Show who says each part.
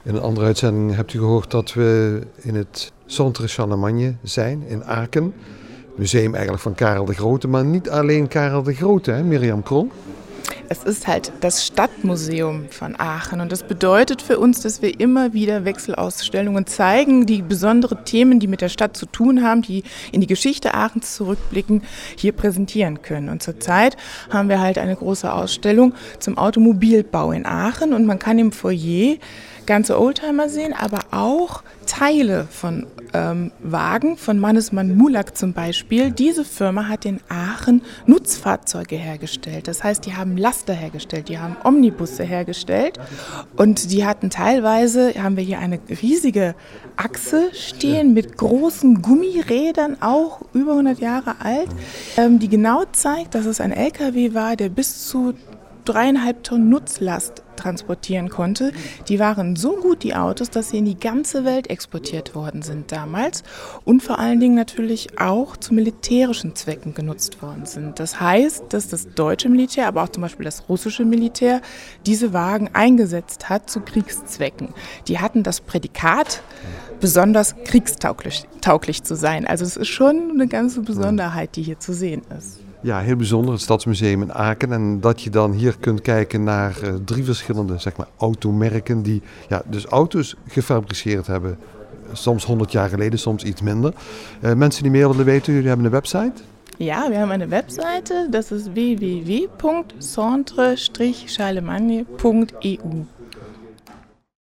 Speaker 1: In een andere uitzending hebt u gehoord dat we in het Centre Charlemagne zijn, in Aken. Het museum eigenlijk van Karel de Grote, maar niet alleen Karel de Grote, hè, Mirjam Krol?
Speaker 2: Es ist halt das Stadtmuseum von Aachen und das bedeutet für uns, dass wir immer wieder Wechselausstellungen zeigen, die besondere Themen, die mit der Stadt zu tun haben, die in die Geschichte Aachens zurückblicken, hier präsentieren können. Und zurzeit haben wir halt eine große Ausstellung zum Automobilbau in Aachen und man kann im Foyer ganze Oldtimer sehen, aber auch Teile von Wagen, von Mannesmann Mulak zum Beispiel. Diese Firma hat in Aachen Nutzfahrzeuge hergestellt. Das heißt, die haben Laster hergestellt, die haben Omnibusse hergestellt und die hatten teilweise, haben wir hier eine riesige Achse stehen mit großen Gummirädern, auch über 100 Jahre alt, die genau zeigt, dass es ein LKW war, der bis zu 3,5 Tonnen Nutzlast transportieren konnte. Die waren so gut, die Autos, dass sie in die ganze Welt exportiert worden sind damals und vor allen Dingen natürlich auch zu militärischen Zwecken genutzt worden sind. Das heißt, dass das deutsche Militär, aber auch zum Beispiel das russische Militär diese Wagen eingesetzt hat zu Kriegszwecken. Die hatten das Prädikat, besonders kriegstauglich zu sein. Also es ist schon eine ganze Besonderheit, die hier zu sehen ist.
Speaker 1: Ja, heel bijzonder, het Stadsmuseum in Aken. En dat je dan hier kunt kijken naar 3 verschillende automerken die dus auto's gefabriceerd hebben. Soms 100 jaar geleden, soms iets minder. Mensen die meer willen weten, jullie hebben een website?
Speaker 2: Ja, wir haben eine Webseite, das ist www.centre-charlemagne.eu.